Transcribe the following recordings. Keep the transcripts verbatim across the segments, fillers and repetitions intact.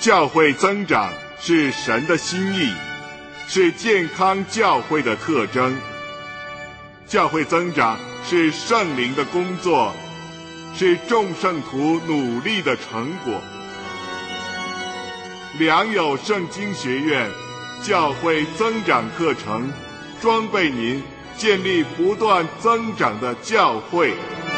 教会增长是神的心意，是健康教会的特征。教会增长是圣灵的工作，是众圣徒努力的成果。良友圣经学院教会增长课程，装备您建立不断增长的教会。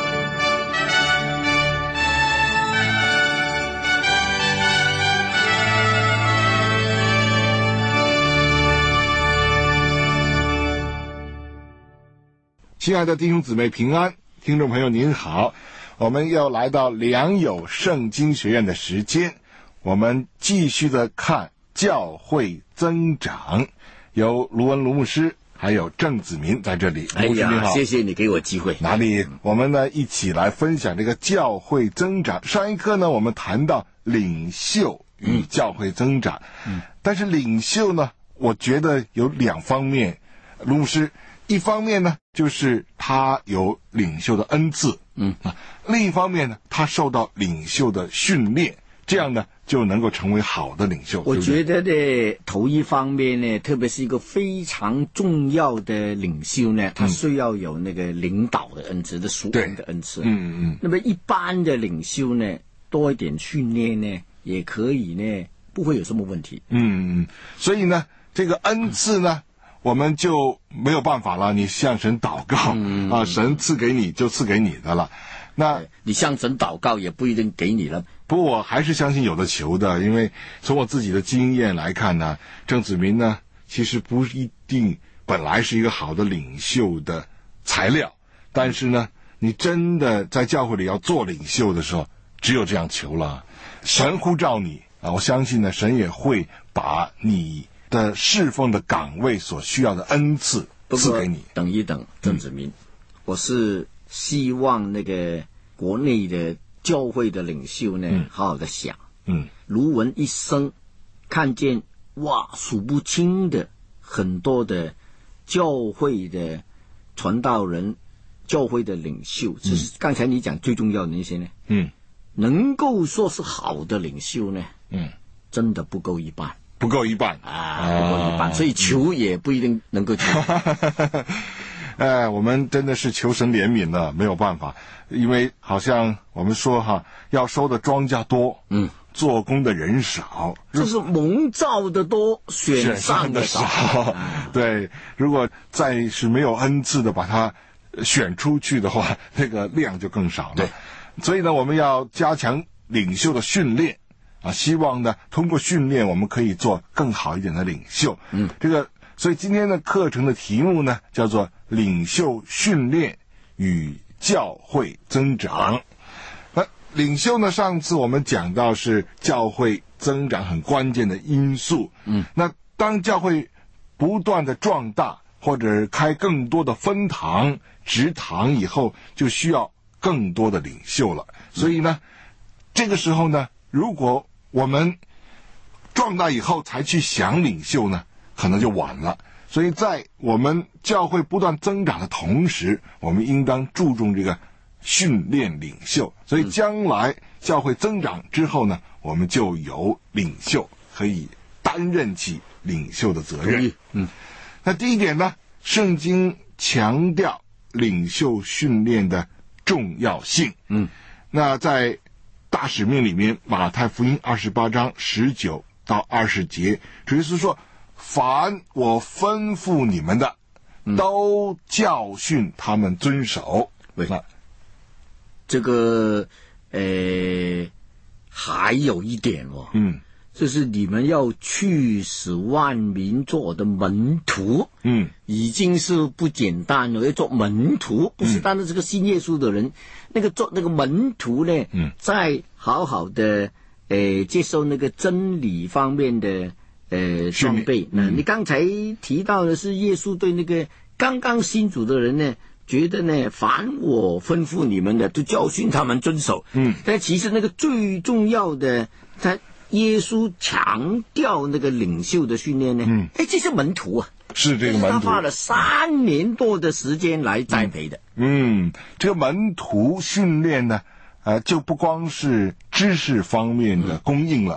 亲爱的弟兄姊妹平安，听众朋友您好，我们又来到良友圣经学院的时间，我们继续的看教会增长，由卢文卢牧师还有郑子民在这里。 哎呀， 好， 谢谢你给我机会。 哪里？我们呢一起来分享这个教会增长。上一课呢，我们谈到领袖与教会增长，嗯，但是领袖呢，我觉得有两方面，卢牧师。一方面呢，就是他有领袖的恩赐，嗯啊；另一方面呢，他受到领袖的训练，这样呢就能够成为好的领袖。 我觉得呢，头一方面呢，特别是一个非常重要的领袖呢，他需要有那个领导的恩赐的属灵的恩赐。嗯嗯。那么一般的领袖呢，多一点训练呢，也可以呢，不会有什么问题。嗯嗯。所以呢，这个恩赐呢。嗯我们就没有办法了，你向神祷告、嗯、啊，神赐给你就赐给你的了。那你向神祷告也不一定给你了。 不过我还是相信有的求的，因为从我自己的经验来看呢，郑子民呢其实不一定本来是一个好的领袖的材料，但是呢，你真的在教会里要做领袖的时候，只有这样求了。神呼召你啊，我相信呢，神也会把你的侍奉的岗位所需要的恩赐赐给你。 等一等，郑子民、嗯，我是希望那个国内的教会的领袖呢，嗯、好好的想，嗯，卢文一生看见哇数不清的很多的教会的传道人、教会的领袖，只是刚才你讲最重要的那些呢，嗯，能够说是好的领袖呢，嗯，真的不够一半。 不够一半啊，不够一半，所以求也不一定能够求。 哎，我们真的是求神怜悯了，没有办法，因为好像我们说哈，要收的庄稼多，嗯，做工的人少， 就是蒙召的多，选上的少。 对，如果再是没有恩赐的把它选出去的话，那个量就更少了。对，所以呢，我们要加强领袖的训练。啊，希望呢，通过训练，我们可以做更好一点的领袖。嗯，这个，所以今天的课程的题目呢，叫做“领袖训练与教会增长”。那领袖呢，上次我们讲到是教会增长很关键的因素。嗯，那当教会不断的壮大，或者开更多的分堂、职堂以后，就需要更多的领袖了。所以呢，这个时候呢，如果我们壮大以后才去想领袖呢，可能就晚了。所以在我们教会不断增长的同时，我们应当注重这个训练领袖。所以将来教会增长之后呢，我们就有领袖可以担任起领袖的责任。嗯，那第一点呢，圣经强调领袖训练的重要性。嗯，那在大使命里面，马太福音二十八章十九到二十节，主耶稣说：“凡我吩咐你们的，都教训他们遵守。”为什么？ 这个呃，还有一点哦，嗯，就是你们要去使万民做我的门徒，嗯，已经是不简单了。要做门徒，不是单单这个信耶稣的人。嗯，那个做那个门徒呢，嗯，在好好的呃接受那个真理方面的呃装备。那、嗯、你刚才提到的是耶稣对那个刚刚信主的人呢，觉得呢，凡我吩咐你们的，都教训他们遵守。嗯，但其实那个最重要的，他耶稣强调那个领袖的训练呢，嗯，哎，这是门徒啊。 是这个门徒， 他花了三年多的时间来栽培的。 嗯，嗯这个门徒训练呢，呃，就不光是知识方面的供应了，嗯、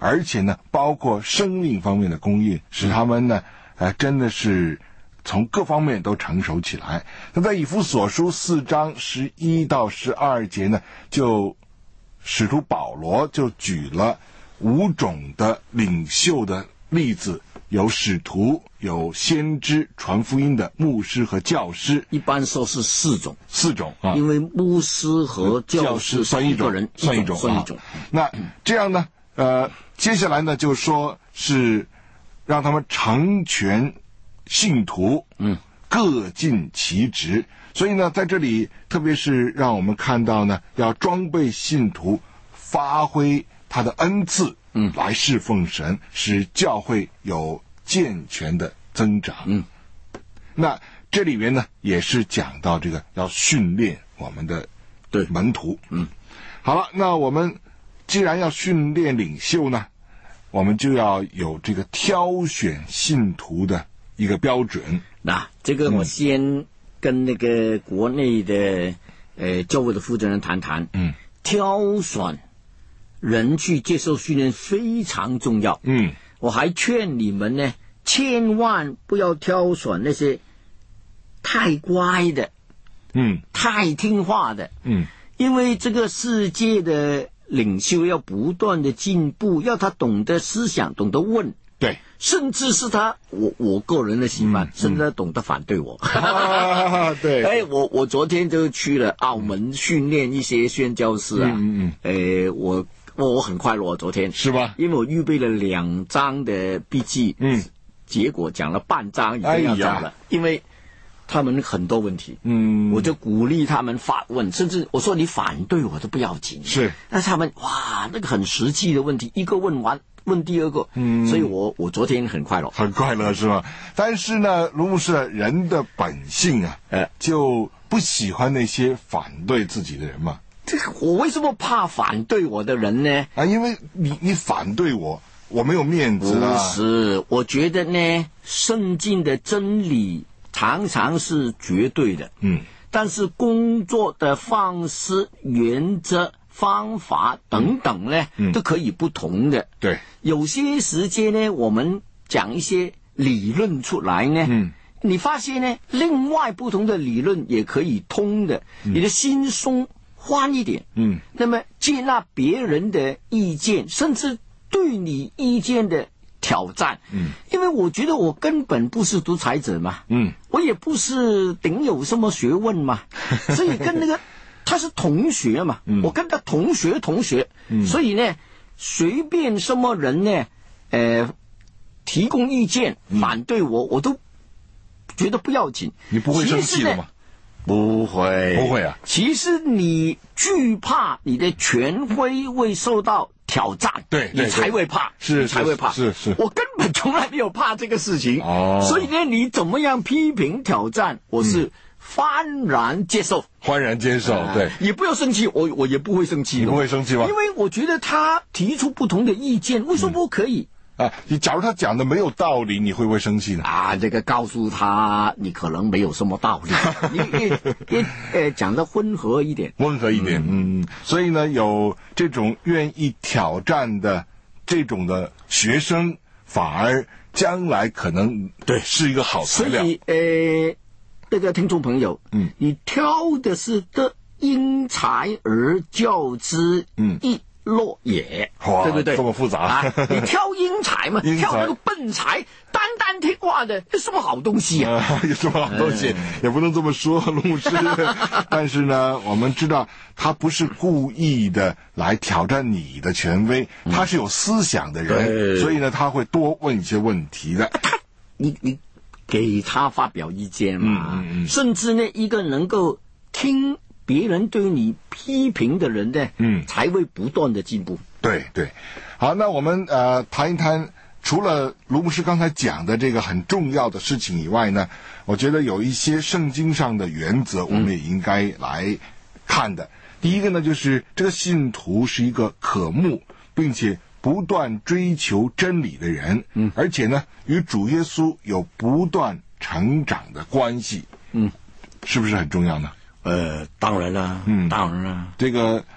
而且呢，包括生命方面的供应，使他们呢，呃，真的是从各方面都成熟起来。那在以弗所书四章十一到十二节呢，就使徒保罗就举了五种的领袖的例子，有使徒，有先知，传福音的牧师和教师。 一般说是四种， 四种啊， 因为牧师和教师算一种， 人算一种， 算一种。 啊、那这样呢，呃，接下来呢，就说是让他们成全信徒，嗯，各尽其职。所以呢，在这里，特别是让我们看到呢，要装备信徒，发挥他的恩赐。嗯，来侍奉神，使教会有健全的增长。嗯，那这里面呢，也是讲到这个要训练我们的对门徒。嗯，好了，那我们既然要训练领袖呢，我们就要有这个挑选信徒的一个标准。 那这个我先跟那个国内的呃教会的负责人谈谈。嗯，挑选人去接受训练非常重要。嗯，我还劝你们呢，千万不要挑选那些太乖的，嗯，太听话的，嗯，因为这个世界的领袖要不断的进步，要他懂得思想，懂得问， 对， 甚至是他，我我个人的习惯，嗯、甚至他懂得反对我。 啊、对， 哎，我我昨天就去了澳门训练一些宣教师啊，嗯嗯，哎，我。我我很快乐，昨天是吧？ 因为我预备了两张的笔记，嗯，结果讲了半张已经要讲了，哎、因为他们很多问题，嗯，我就鼓励他们发问，甚至我说你反对我都不要紧， 是， 那他们哇，那个很实际的问题，一个问完问第二个，嗯，所以我我昨天很快乐， 很快乐是吧？但是呢，卢牧师，人的本性啊，呃，就不喜欢那些反对自己的人嘛。 这个我为什么怕反对我的人呢？ 啊，因为你你反对我，我没有面子啊。 不是，我觉得呢，圣经的真理常常是绝对的，嗯，但是工作的方式、原则、方法等等呢，嗯、都可以不同的。 对， 有些时间呢，我们讲一些理论出来呢，嗯。你发现呢，另外不同的理论也可以通的，嗯、你的心松宽一点，嗯，那么接纳别人的意见，甚至对你意见的挑战，嗯，因为我觉得我根本不是独裁者嘛，嗯，我也不是顶有什么学问嘛，所以跟那个他是同学嘛，嗯、我跟他同学同学，嗯，所以呢，随便什么人呢，呃，提供意见反对我，我都觉得不要紧。 你不会生气的吗？ 不会， 不会啊！ 其实你惧怕你的权威会受到挑战， 对， 你才会怕， 是你才会怕。 是 是, 是， 我根本从来没有怕这个事情。哦，所以呢，你怎么样批评挑战，我是幡然接受， 幡然接受，呃、对， 也不要生气，我我也不会生气， 你不会生气吗？ 因为我觉得他提出不同的意见，为什么不可以？ 嗯啊，你假如他讲的没有道理，你会不会生气呢？ 啊，这个告诉他你可能没有什么道理，你你你呃讲的温和一点， 温和一点，嗯，嗯所以呢，有这种愿意挑战的这种的学生，反而将来可能对是一个好材料。 所以呃，这个听众朋友，嗯，你挑的是得因材而教之，嗯，一。落也，对不对？ 这么复杂， 啊、你挑英才嘛，挑那个笨才，单单听话的，这什么好东西啊？ 啊有什么好东西？嗯、也不能这么说，卢牧师。但是呢，我们知道他不是故意的来挑战你的权威，嗯、他是有思想的人，所以呢，他会多问一些问题的。 他，你你给他发表意见嘛，嗯嗯嗯甚至呢，一个能够听。别人对你批评的人呢，嗯，才会不断的进步。 对对，好，那我们呃谈一谈，除了卢牧师刚才讲的这个很重要的事情以外呢，我觉得有一些圣经上的原则，我们也应该来看的。嗯、第一个呢，就是这个信徒是一个渴慕并且不断追求真理的人，嗯，而且呢，与主耶稣有不断成长的关系，嗯，是不是很重要呢？ 呃，当然啦，嗯，当然啦。 这个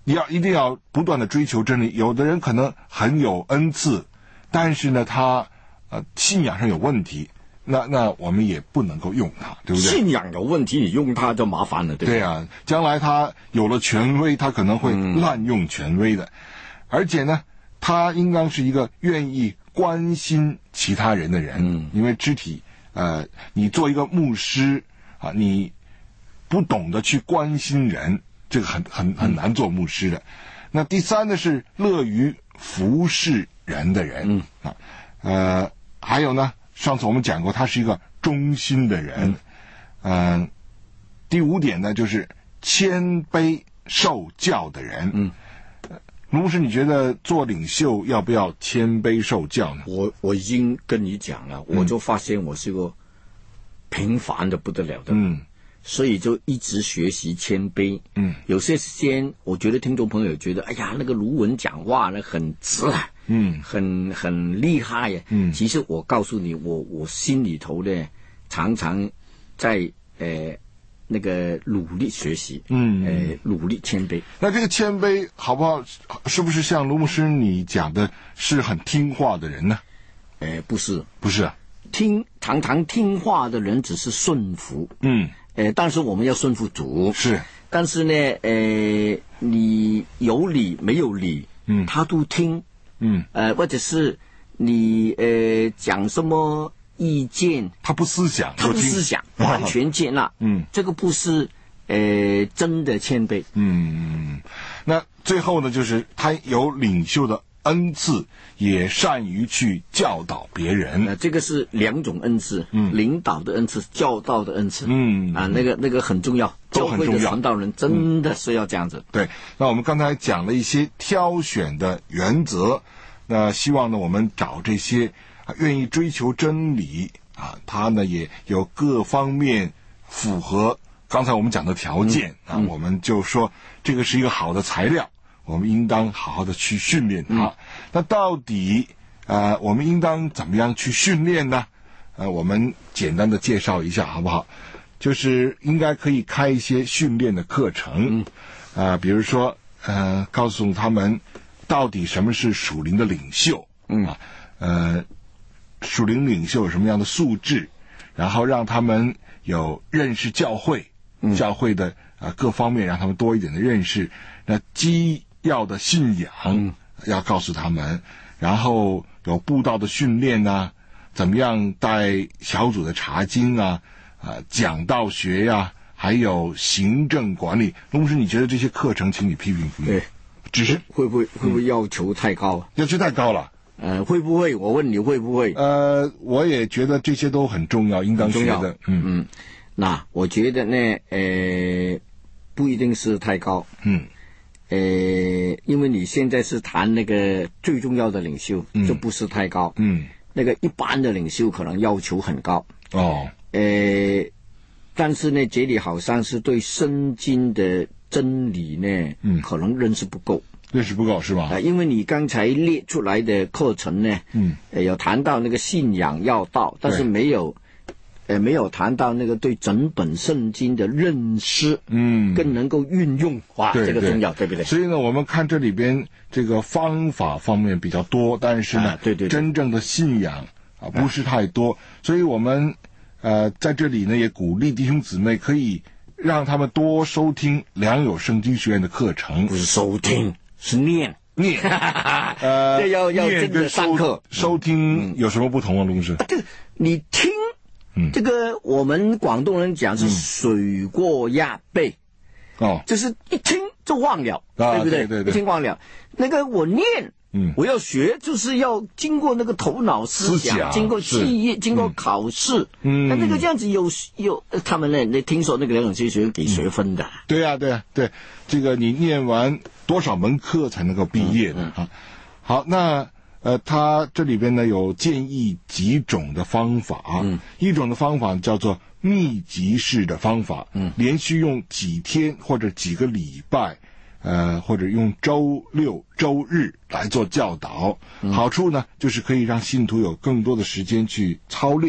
你要一定要不断的追求真理。有的人可能很有恩赐，但是呢，他呃信仰上有问题，那那我们也不能够用他，对不对？ 信仰有问题，你用他就麻烦了，对不对？ 对啊，将来他有了权威，他可能会滥用权威的。嗯、而且呢，他应当是一个愿意关心其他人的人，嗯，因为肢体，呃，你做一个牧师啊，你不懂得去关心人，这个很很很难做牧师的。嗯、那第三呢是乐于服侍人的人，嗯啊，呃，还有呢，上次我们讲过，他是一个忠心的人，嗯、呃，第五点呢就是谦卑受教的人，嗯。卢牧师，你觉得做领袖要不要谦卑受教呢？ 我我已经跟你讲了，我就发现我是个平凡的不得了的人，嗯，所以就一直学习谦卑。嗯，有些时间我觉得听众朋友觉得，哎呀，那个卢文讲话呢很直啊，嗯，很很厉害呀。嗯，其实我告诉你，我我心里头呢常常在呃。那个努力学习，嗯，呃，努力谦卑。 那这个谦卑好不好？是不是像卢牧师你讲的，是很听话的人呢？ 呃，不是， 不是啊。 听常常听话的人只是顺服，嗯，呃，但是我们要顺服主， 是。 但是呢，呃，你有理没有理，嗯，他都听，嗯，呃，或者是你呃讲什么。意见他不思想， 他不思想，完全接纳。嗯，这个不是呃真的谦卑。 嗯，那最后呢，就是他有领袖的恩赐，也善于去教导别人。 那、呃、这个是两种恩赐，嗯，领导的恩赐，教导的恩赐。嗯啊，那个那个很重要， 都很重要。 教会的传道人真的是要这样子。 嗯、对，那我们刚才讲了一些挑选的原则，那希望呢，我们找这些。愿意追求真理啊，他呢也有各方面符合刚才我们讲的条件、嗯、啊，我们就说这个是一个好的材料，我们应当好好的去训练他。嗯、那到底呃我们应当怎么样去训练呢？呃，我们简单的介绍一下好不好？就是应该可以开一些训练的课程，啊、嗯呃，比如说呃告诉他们到底什么是属灵的领袖，嗯啊呃。属灵领袖有什么样的素质，然后让他们有认识教会、嗯、教会的呃各方面，让他们多一点的认识。那基要的信仰、嗯、要告诉他们，然后有布道的训练啊，怎么样带小组的查经啊，呃讲道学呀、啊，还有行政管理。卢牧师，你觉得这些课程，请你批评批评。 对， 只是会不会会不会要求太高、 嗯？要求太高了。 呃，会不会？我问你会不会？ 呃，我也觉得这些都很重要，应当学的。嗯嗯，那我觉得呢，呃，不一定是太高。嗯，呃，因为你现在是谈那个最重要的领袖，嗯、就不是太高。嗯，那个一般的领袖可能要求很高。哦，呃，但是呢，这里好像是对圣经的真理呢，嗯，可能认识不够。 认识不够是吧？ 啊，因为你刚才列出来的课程呢，嗯，呃，有谈到那个信仰要道，但是没有，呃，没有谈到那个对整本圣经的认识，嗯，更能够运用，哇，这个重要，对不对？ 所以呢，我们看这里边这个方法方面比较多，但是呢，啊、对, 对对，真正的信仰啊不是太多，啊、所以我们呃在这里呢也鼓励弟兄姊妹可以让他们多收听良友圣经学院的课程， 不是收听。是念念，呃， 这要要真的上课收听有什么不同啊，卢牧师？ 这个你听，嗯，这个我们广东人讲是水过鸭背，哦，就是一听就忘了， 啊、 对不对？ 对对对， 一听忘了。那个我念，嗯，我要学，就是要经过那个头脑思想， 思想经过记忆，经过考试，嗯，那那个这样子有有他们呢？你听说那个两种学学给学分的？嗯、 对呀、啊，对呀、啊，对，这个你念完多少门课才能够毕业的、嗯嗯、啊？好，那呃，他这里边呢有建议几种的方法，嗯，一种的方法叫做密集式的方法，嗯，连续用几天或者几个礼拜。呃，或者用周六、周日来做教导，嗯、好处呢，就是可以让信徒有更多的时间去操练，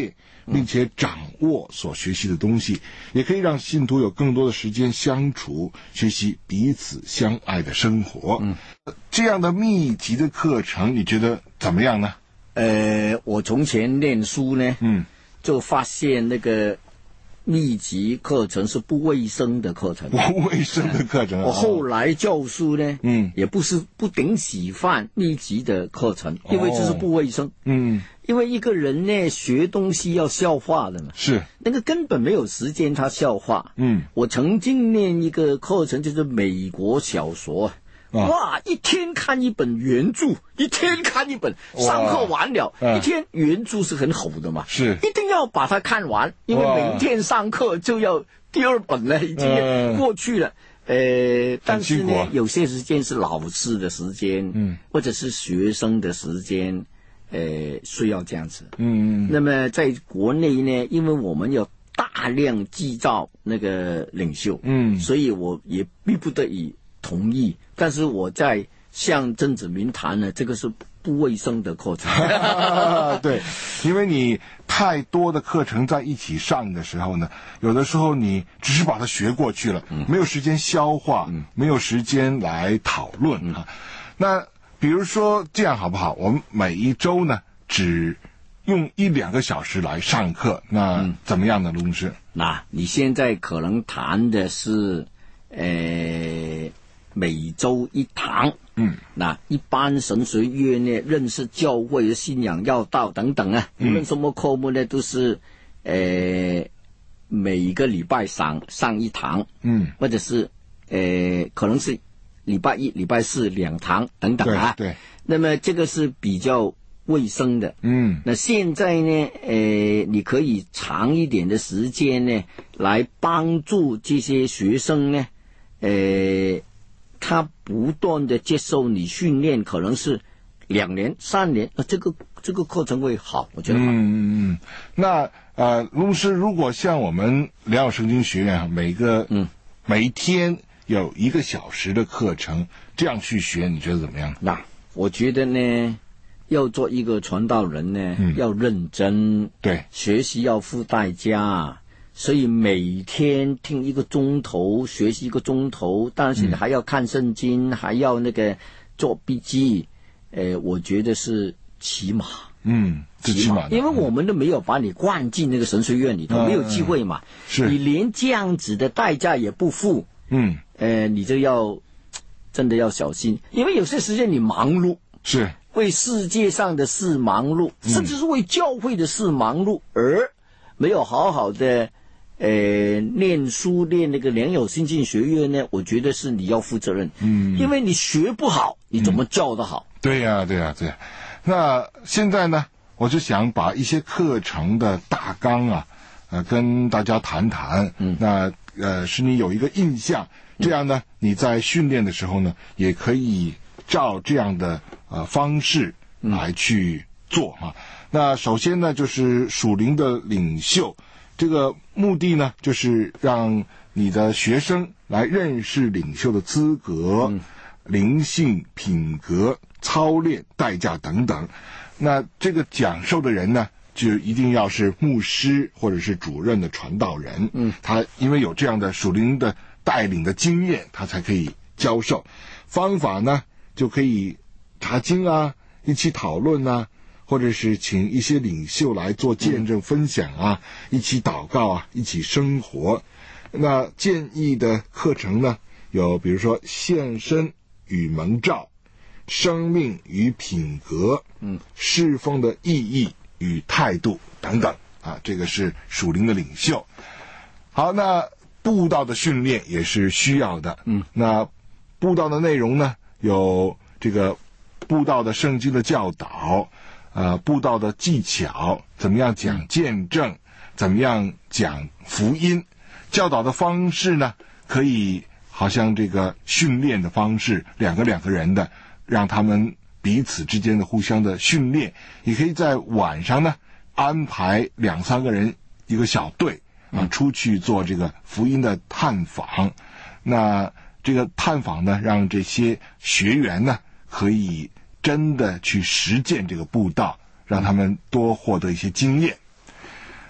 并且掌握所学习的东西，也可以让信徒有更多的时间相处，学习彼此相爱的生活。嗯，这样的密集的课程，你觉得怎么样呢？ 呃，我从前念书呢，嗯，就发现那个密集课程是不卫生的课程， 不卫生的课程。 我后来教书呢，嗯，也不是不顶喜欢密集的课程，因为这是不卫生。哦、嗯，因为一个人呢学东西要消化的嘛， 是那个根本没有时间他消化。嗯，我曾经念一个课程就是美国小说。哇！一天看一本原著，一天看一本，上课完了，一天原著是很厚的嘛， 是一定要把它看完，因为每一天上课就要第二本了，已经过去了。呃，但是呢，有些时间是老师的时间，嗯，或者是学生的时间，呃，需要这样子。嗯，那么在国内呢，因为我们要大量制造那个领袖，嗯，所以我也逼不得已同意。但是我在向曾子明谈呢，这个是不卫生的课程。 对，因为你太多的课程在一起上的时候呢，有的时候你只是把它学过去了，嗯、没有时间消化，嗯、没有时间来讨论、嗯、啊。那比如说这样好不好？我们每一周呢，只用一两个小时来上课，那怎么样呢，卢牧师？ 那你现在可能谈的是，呃。每周一堂，嗯，那一般神学院呢，认识教会的信仰要道等等啊，无论什么科目呢，都是，呃，每个礼拜上上一堂，嗯，或者是，呃，可能是礼拜一、礼拜四两堂等等啊， 对，对那么这个是比较卫生的，嗯，那现在呢，呃，你可以长一点的时间呢，来帮助这些学生呢，呃。他不断的接受你训练，可能是两年、三年，呃，这个这个课程会好，我觉得好。 嗯嗯，那呃，卢牧师，如果像我们良友圣经学院每个嗯每一天有一个小时的课程，这样去学，你觉得怎么样？ 那我觉得呢，要做一个传道人呢，嗯、要认真， 对， 学习要付代价。所以每天听一个钟头，学习一个钟头，但是你还要看圣经，嗯、还要那个做笔记，呃，我觉得是起码， 嗯，起码， 因为我们都没有把你灌进那个神学院里头，嗯、没有机会嘛， 是你连这样子的代价也不付，嗯，呃，你就要真的要小心，因为有些时间你忙碌， 是为世界上的事忙碌，嗯、甚至是为教会的事忙碌，而没有好好的。呃，念书念那个良友新进学院呢，我觉得是你要负责任，嗯，因为你学不好，你怎么教得好？ 嗯、对呀、啊，对呀、啊，对呀、啊。那现在呢，我就想把一些课程的大纲啊，呃，跟大家谈谈，嗯，那呃，使你有一个印象，这样呢，你在训练的时候呢，也可以照这样的呃方式来去做啊。那首先呢，就是属灵的领袖。这个目的呢，就是让你的学生来认识领袖的资格、嗯、灵性、品格、操练、代价等等。那这个讲授的人呢，就一定要是牧师或者是主任的传道人。嗯，他因为有这样的属灵的带领的经验，他才可以教授。方法呢，就可以查经啊，一起讨论啊。或者是请一些领袖来做见证分享啊，嗯、一起祷告啊，一起生活。那建议的课程呢，有比如说献身与蒙召、生命与品格、嗯，侍奉的意义与态度等等啊，这个是属灵的领袖。好，那布道的训练也是需要的。嗯，那布道的内容呢，有这个布道的圣经的教导。呃，布道的技巧，怎么样讲见证，怎么样讲福音，教导的方式呢，可以好像这个训练的方式，两个两个人的，让他们彼此之间的互相的训练，也可以在晚上呢安排两三个人一个小队啊，出去做这个福音的探访。那这个探访呢，让这些学员呢可以真的去实践这个布道，让他们多获得一些经验。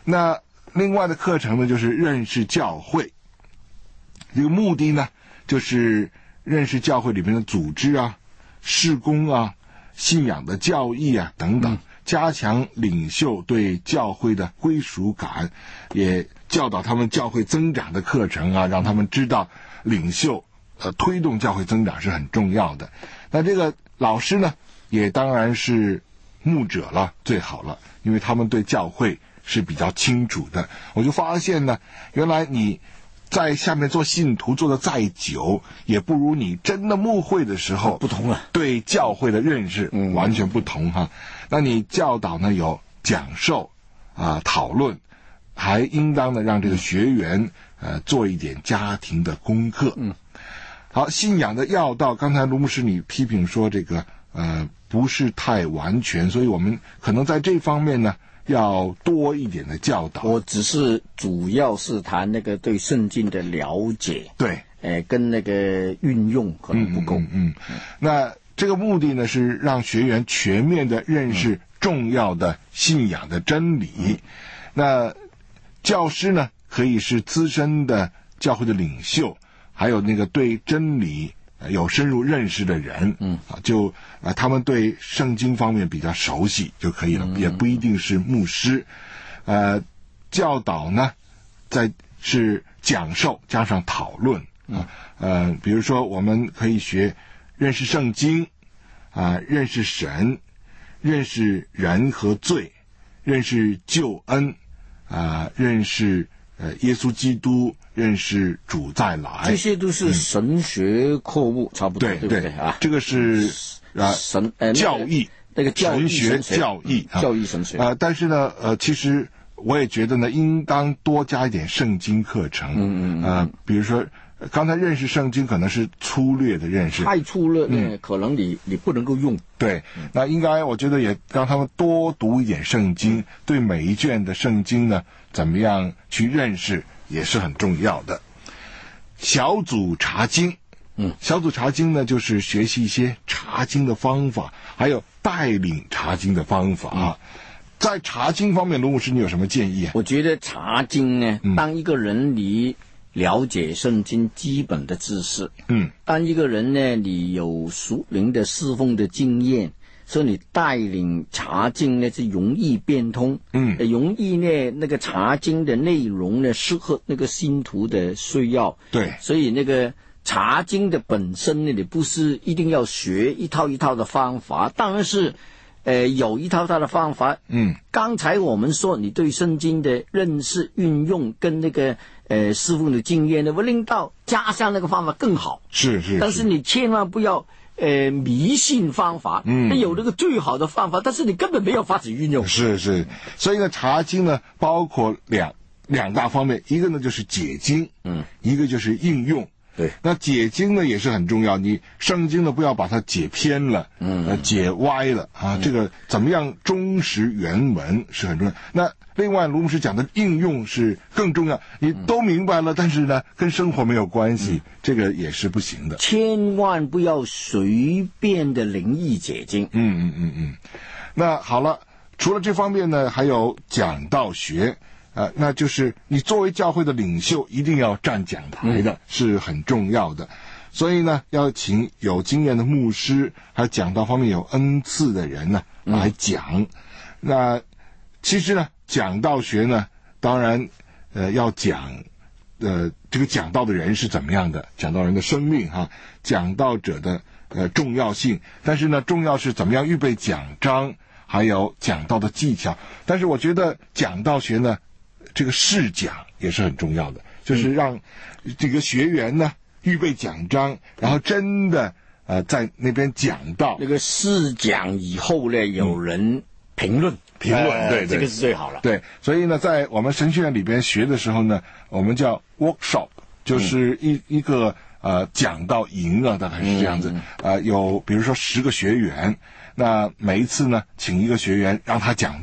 那另外的课程呢，就是认识教会。这个目的呢，就是认识教会里面的组织啊、事工啊、信仰的教义啊等等，加强领袖对教会的归属感，也教导他们教会增长的课程啊，让他们知道领袖呃推动教会增长是很重要的。那这个老师呢，也当然是牧者了，最好了，因为他们对教会是比较清楚的。我就发现呢，原来你在下面做信徒做得再久，也不如你真的牧会的时候不同了， 对教会的认识完全不同哈。嗯、那你教导呢有讲授啊、讨论，还应当呢让这个学员呃做一点家庭的功课。嗯，好，信仰的要道，刚才卢牧师你批评说这个呃不是太完全，所以我们可能在这方面呢要多一点的教导。 我只是主要是谈那个对圣经的了解， 对， 呃，跟那个运用可能不够。 嗯嗯, 嗯那这个目的呢，是让学员全面的认识重要的信仰的真理。嗯、那教师呢，可以是资深的教会的领袖，还有那个对真理有深入认识的人，嗯啊，就啊，他们对圣经方面比较熟悉就可以了，嗯、也不一定是牧师。呃，教导呢，在是讲授加上讨论啊，呃，比如说我们可以学认识圣经啊，认识神，认识人和罪，认识救恩啊，认识呃耶稣基督。认识主再来， 这些都是神学科目，嗯、差不多，对对不对啊？ 这个是啊神呃教义， 那个教义神学教义、 嗯、教义神学啊、呃。但是呢，呃，其实我也觉得呢，应当多加一点圣经课程。嗯嗯呃，比如说刚才认识圣经可能是粗略的认识， 太粗略呢，嗯、可能你你不能够用。 对，那应该我觉得也让他们多读一点圣经，嗯、对每一卷的圣经呢，怎么样去认识。也是很重要的。小组查经，嗯，小组查经呢，就是学习一些查经的方法，还有带领查经的方法。嗯、在查经方面，卢牧师你有什么建议啊？ 我觉得查经呢，嗯、当一个人你了解圣经基本的知识，嗯，当一个人呢，你有属灵的侍奉的经验。所以你带领查经呢是容易变通，嗯，容易呢那个查经的内容呢适合那个信徒的需要， 对， 所以那个查经的本身呢，你不是一定要学一套一套的方法，当然是，呃，有一套套的方法，嗯，刚才我们说你对圣经的认识、运用跟那个呃师傅的经验呢，我令到加上那个方法更好， 是 是, 是， 但是你千万不要。呃，迷信方法，嗯，有那个最好的方法，但是你根本没有法子运用。 是是，所以呢，查经呢包括两两大方面，一个呢就是解经，嗯，一个就是应用。 对， 那解经呢也是很重要，你圣经呢不要把它解偏了，嗯，呃，解歪了啊，嗯、这个怎么样忠实原文是很重要。那另外卢牧师讲的应用是更重要，你都明白了，嗯、但是呢跟生活没有关系，嗯、这个也是不行的。 千万不要随便的灵意解经。 嗯嗯嗯嗯。那好了，除了这方面呢，还有讲道学。呃，那就是你作为教会的领袖，一定要站讲台的，嗯、是很重要的。所以呢，要请有经验的牧师，还有讲道方面有恩赐的人呢来讲。嗯、那其实呢，讲道学呢，当然呃要讲呃这个讲道的人是怎么样的，讲道人的生命哈，讲道者的呃重要性。但是呢，重要是怎么样预备讲章，还有讲道的技巧。但是我觉得讲道学呢。这个试讲也是很重要的，就是让这个学员呢预备讲章，然后真的呃在那边讲到那个试讲以后呢，有人评论、嗯、 评论， 呃、 对, 对， 这个是最好了。 对，所以呢，在我们神学院里边学的时候呢，我们叫 workshop， 就是一、嗯、一个呃讲道营啊，大概是这样子。嗯、呃，有比如说十个学员，那每一次呢，请一个学员让他讲道。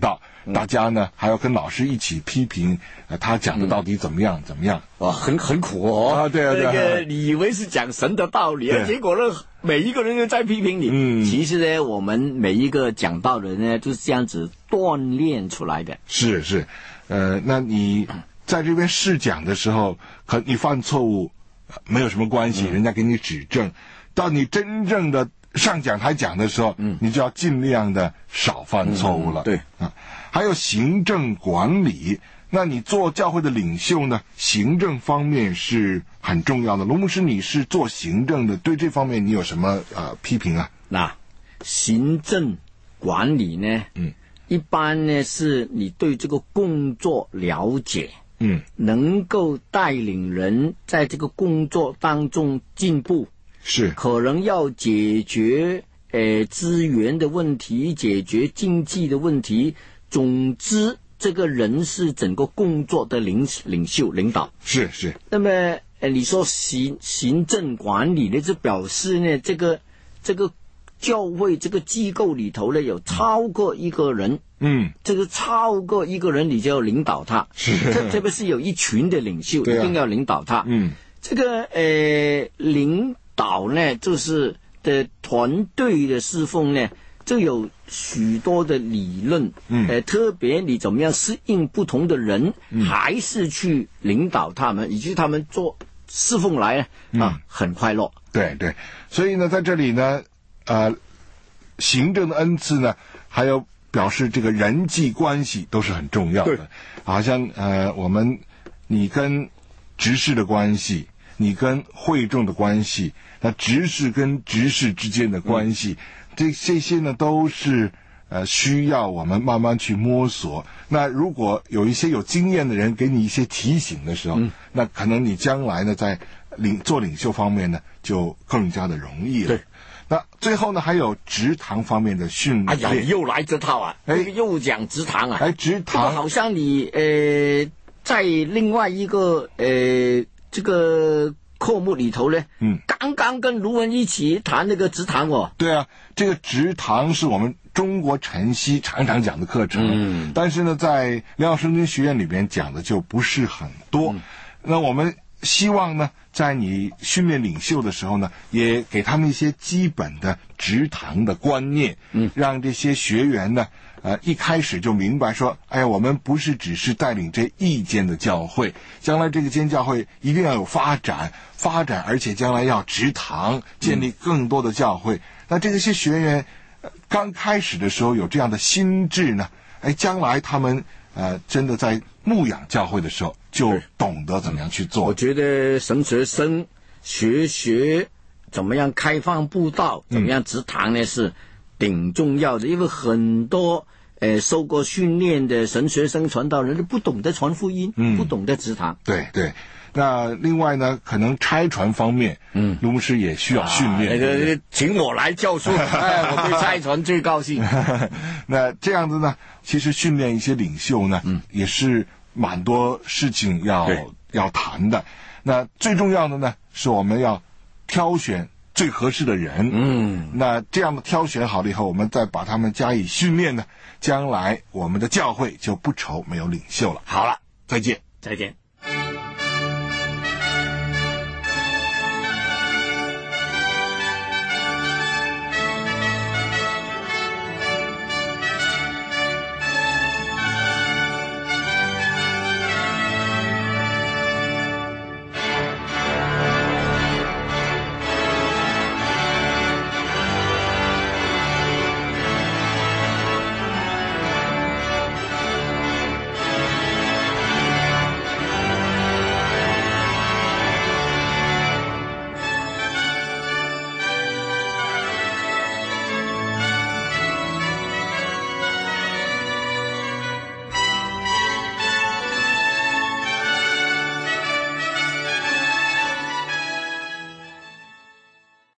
大家呢还要跟老师一起批评，呃，他讲的到底怎么样、嗯、怎么样？ 哇，很很苦哦啊，对啊，对啊， 那个你以为是讲神的道理，结果呢，每一个人都在批评你。 嗯， 其实呢，我们每一个讲道的人呢，就是这样子锻炼出来的。 是是，呃，那你在这边试讲的时候，可你犯错误没有什么关系，嗯、人家给你指正。到你真正的上讲台讲的时候，嗯，你就要尽量的少犯错误了。 嗯、对啊，还有行政管理，那你做教会的领袖呢，行政方面是很重要的。罗牧师，你是做行政的，对这方面你有什么呃批评啊？ 那行政管理呢，嗯，一般呢是你对这个工作了解，嗯，能够带领人在这个工作当中进步。 是可能要解决呃资源的问题，解决经济的问题，总之这个人是整个工作的领领袖领导。 是是。 那么呃你说行行政管理呢，就表示呢这个这个教会这个机构里头呢有超过一个人，嗯，这个超过一个人你就要领导他， 是特特别是有一群的领袖、啊、一定要领导他，嗯，这个呃领导呢，就是的团队的侍奉呢，就有许多的理论，嗯，呃，特别你怎么样适应不同的人，嗯、还是去领导他们，以及他们做侍奉来啊，嗯、很快乐。 对对，所以呢，在这里呢，呃，行政的恩赐呢，还有表示这个人际关系都是很重要的。好像呃，我们你跟执事的关系。你跟会众的关系，那执事跟执事之间的关系，嗯、这这些呢都是呃需要我们慢慢去摸索。那如果有一些有经验的人给你一些提醒的时候，嗯、那可能你将来呢在领做领袖方面呢就更加的容易了。 对。 那最后呢还有职堂方面的训练。 哎呀，又来这套啊！哎，又讲职堂啊！ 哎，职堂， 这个好像你呃在另外一个呃。这个科目里头呢，嗯，刚刚跟卢文一起谈那个职堂哦。 对啊，这个职堂是我们中国晨曦常常讲的课程，嗯，但是呢，在良好圣经学院里边讲的就不是很多。嗯、那我们希望呢，在你训练领袖的时候呢，也给他们一些基本的职堂的观念，嗯，让这些学员呢。呃，一开始就明白说，哎呀，我们不是只是带领这一间的教会，将来这个间教会一定要有发展，发展，而且将来要植堂，建立更多的教会。嗯、那这些学员、呃、刚开始的时候有这样的心智呢，哎，将来他们呃真的在牧养教会的时候，就懂得怎么样去做。 我觉得神学生学学怎么样开放布道，怎么样植堂呢、嗯、是挺重要的，因为很多。呃，受过训练的神学生传道人不懂得传福音，嗯，不懂得植堂。 对对，那另外呢，可能差传方面，嗯，卢牧师也需要训练。 啊、那个，请我来教书，哎，我对差传最高兴。 那这样子呢，其实训练一些领袖呢，嗯，也是蛮多事情要要谈的。那最重要的呢，是我们要挑选最合适的人，嗯，那这样的挑选好了以后，我们再把他们加以训练呢。将来我们的教会就不愁没有领袖了。 好了， 再见， 再见。